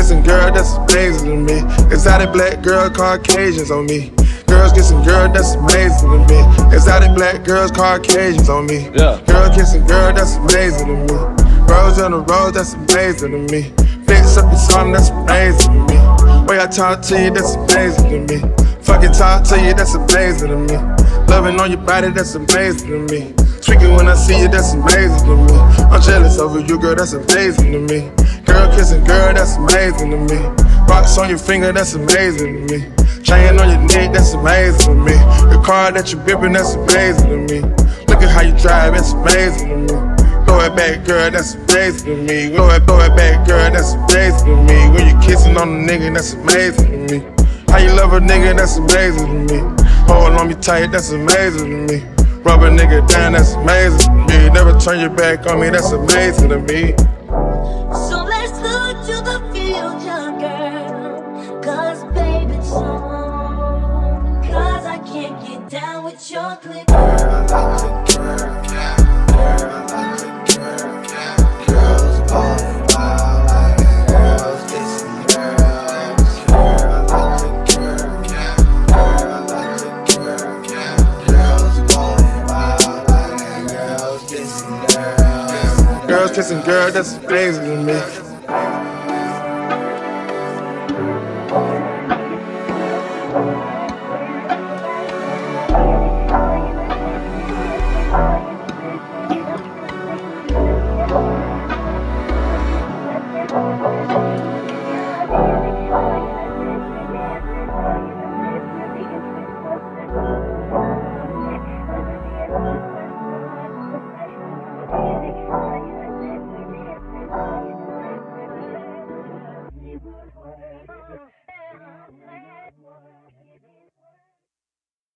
kissing girl, that's amazing to me. Exotic black girl, Caucasians on me. Girls kissing girl, that's amazing to me. Exotic black girls, Caucasians on me. Yeah. Girl kissing girl, that's amazing to me. Rose on the rose, that's amazing to me. Fix up your song, that's amazing to me. Way I talk to you, that's amazing to me. Fucking talk to you, that's amazing to me. Loving on your body, that's amazing to me. Tweaking when I see you, that's amazing to me. I'm jealous over you, girl, that's amazing to me. Girl kissing girl, that's amazing to me. Rocks on your finger, that's amazing to me. Chain on your neck, that's amazing to me. The car that you whipping, that's amazing to me. Look at how you drive, that's amazing to me. Throw it back, girl, that's amazing to me. Throw it back, girl, that's amazing to me. When you kissing on a nigga, that's amazing to me. How you love a nigga, that's amazing to me. Hold on me tight, that's amazing to me. Rub a nigga down, that's amazing to me. Never turn your back on me, that's amazing to me. So let's look to the future, girl. Cause baby, it's on. Cause I can't get down with your clip. Girl, I like the girl, yeah. Girl, I like the girl, yeah. Girls all wild like girls kissing girls. Girl, I like the girl, yeah. Girl, I like the girl, yeah. Girls all wild like girls kissing girls. Girls kissing girls, that's amazing to me.